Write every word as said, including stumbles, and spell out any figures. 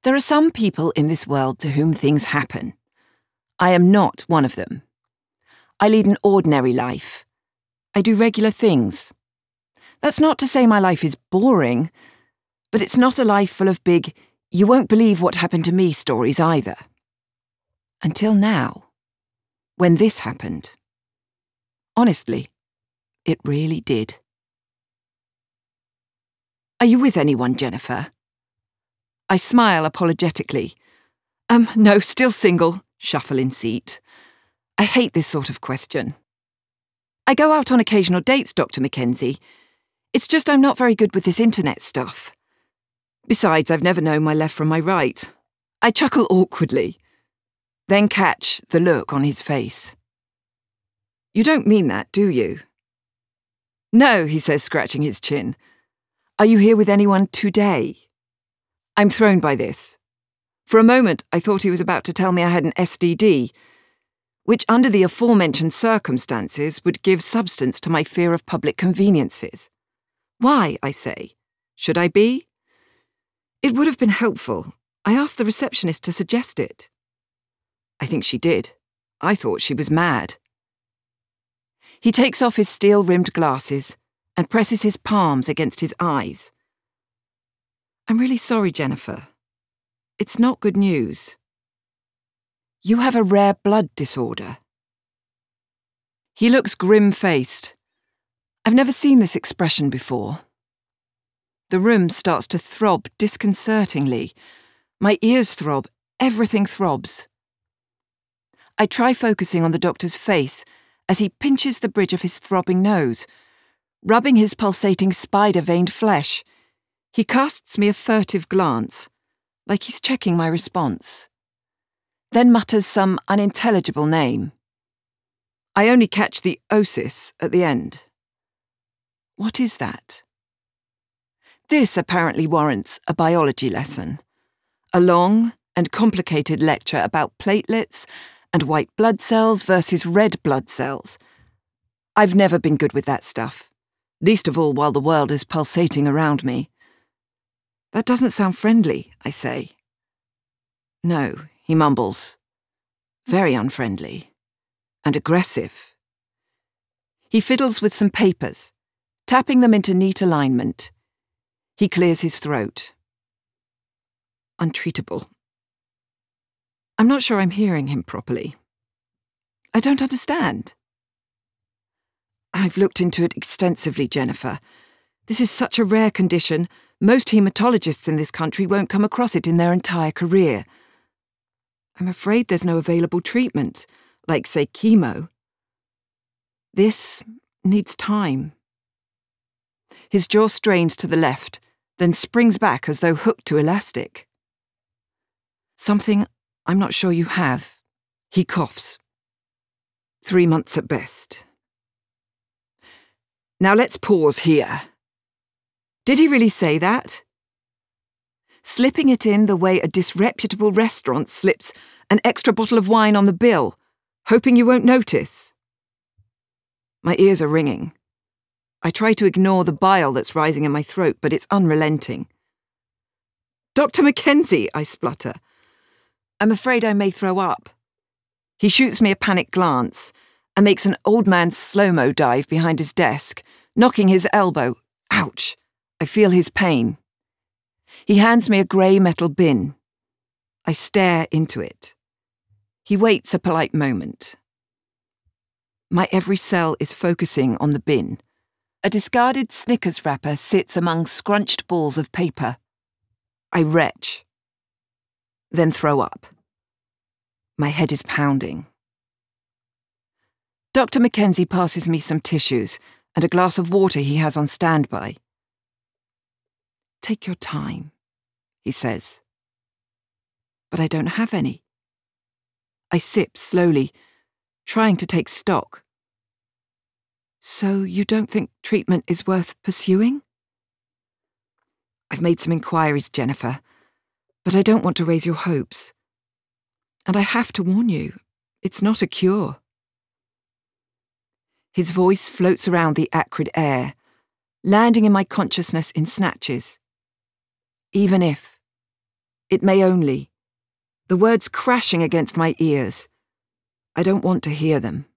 There are some people in this world to whom things happen. I am not one of them. I lead an ordinary life. I do regular things. That's not to say my life is boring, but it's not a life full of big, you won't believe what happened to me stories either. Until now, when this happened. Honestly, it really did. Are you with anyone, Jennifer? I smile apologetically. Um, no, still single. Shuffle in seat. I hate this sort of question. I go out on occasional dates, Doctor Mackenzie. It's just I'm not very good with this internet stuff. Besides, I've never known my left from my right. I chuckle awkwardly, then catch the look on his face. You don't mean that, do you? No, he says, scratching his chin. Are you here with anyone today? I'm thrown by this. For a moment, I thought he was about to tell me I had an S T D, which under the aforementioned circumstances would give substance to my fear of public conveniences. Why, I say? Should I be? It would have been helpful. I asked the receptionist to suggest it. I think she did. I thought she was mad. He takes off his steel-rimmed glasses and presses his palms against his eyes. I'm really sorry, Jennifer. It's not good news. You have a rare blood disorder. He looks grim-faced. I've never seen this expression before. The room starts to throb disconcertingly. My ears throb. Everything throbs. I try focusing on the doctor's face as he pinches the bridge of his throbbing nose, rubbing his pulsating spider-veined flesh. He casts me a furtive glance, like he's checking my response, then mutters some unintelligible name. I only catch the osis at the end. What is that? This apparently warrants a biology lesson, a long and complicated lecture about platelets and white blood cells versus red blood cells. I've never been good with that stuff, least of all while the world is pulsating around me. That doesn't sound friendly, I say. No, he mumbles. Very unfriendly. And aggressive. He fiddles with some papers, tapping them into neat alignment. He clears his throat. Untreatable. I'm not sure I'm hearing him properly. I don't understand. I've looked into it extensively, Jennifer. This is such a rare condition, most haematologists in this country won't come across it in their entire career. I'm afraid there's no available treatment, like, say, chemo. This needs time. His jaw strains to the left, then springs back as though hooked to elastic. Something I'm not sure you have. He coughs. Three months at best. Now let's pause here. Did he really say that? Slipping it in the way a disreputable restaurant slips an extra bottle of wine on the bill, hoping you won't notice. My ears are ringing. I try to ignore the bile that's rising in my throat, but it's unrelenting. Doctor Mackenzie, I splutter. I'm afraid I may throw up. He shoots me a panicked glance and makes an old man's slow-mo dive behind his desk, knocking his elbow. Ouch! I feel his pain. He hands me a grey metal bin. I stare into it. He waits a polite moment. My every cell is focusing on the bin. A discarded Snickers wrapper sits among scrunched balls of paper. I retch. Then throw up. My head is pounding. Doctor Mackenzie passes me some tissues and a glass of water he has on standby. Take your time, he says. But I don't have any. I sip slowly, trying to take stock. So you don't think treatment is worth pursuing? I've made some inquiries, Jennifer, but I don't want to raise your hopes. And I have to warn you, it's not a cure. His voice floats around the acrid air, landing in my consciousness in snatches. Even if. It may only. The words crashing against my ears. I don't want to hear them.